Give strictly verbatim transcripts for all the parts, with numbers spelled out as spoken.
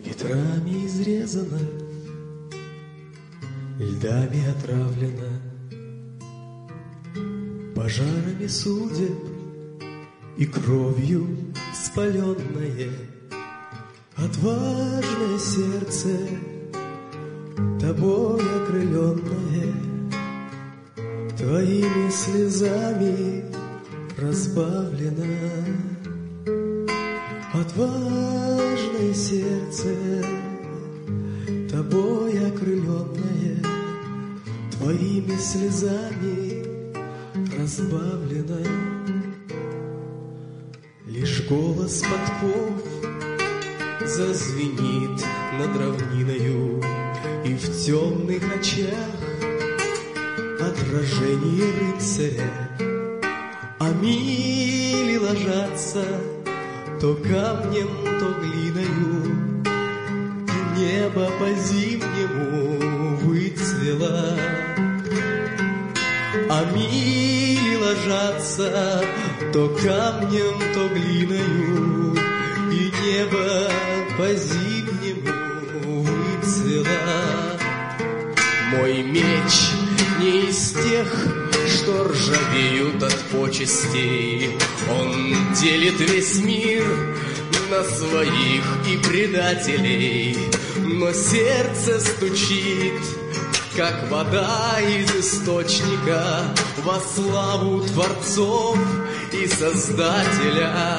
Ветрами изрезана, льдами отравлена, пожарами судеб и кровью спаленное. Отважное сердце, тобой окрыленное, твоими слезами разбавлено. Отважное сердце, тобой окрыленное, твоими слезами разбавлено. Лишь голос подков зазвенит над равниною, и в темных очах отражение рыцаря. А мили ложатся то камнем, то глиною, и небо по-зимнему выцвело. А мили ложатся то камнем, то глиною, и небо по-зимнему выцвело. Мой меч не из тех, что ржавеют от почестей. Он делит весь мир на своих и предателей. Но сердце стучит, как вода из источника, во славу творцов и Создателя.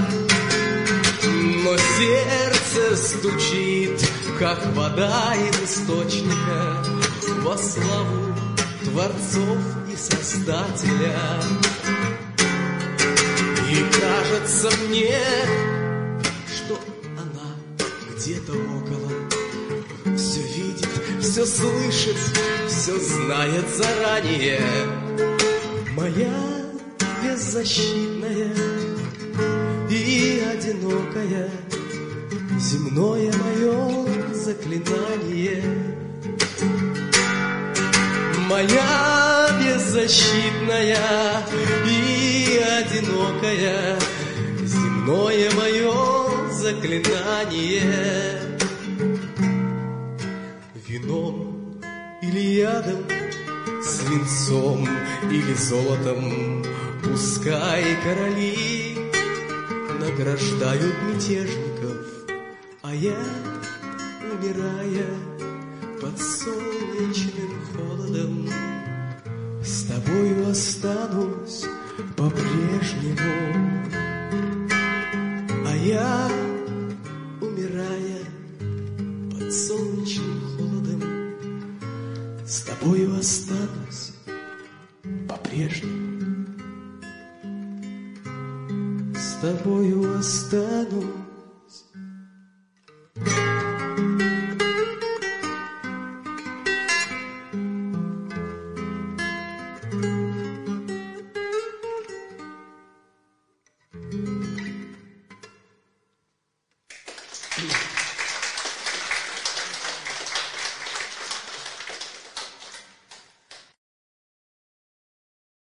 Но сердце стучит, как вода из источника, во славу творцов и Создателя. И кажется мне, что она где-то около, все видит, все слышит, все знает заранее. Моя беззащитная и одинокая, земное мое заклинание. Моя беззащитная и одинокая, земное мое заклинание. Вином или ядом, свинцом или золотом, пускай короли награждают мятежников, а я, умирая под солнечным холодом, с тобою останусь по-прежнему. А я, умирая под солнечным холодом, с тобою останусь по-прежнему. С тобою останусь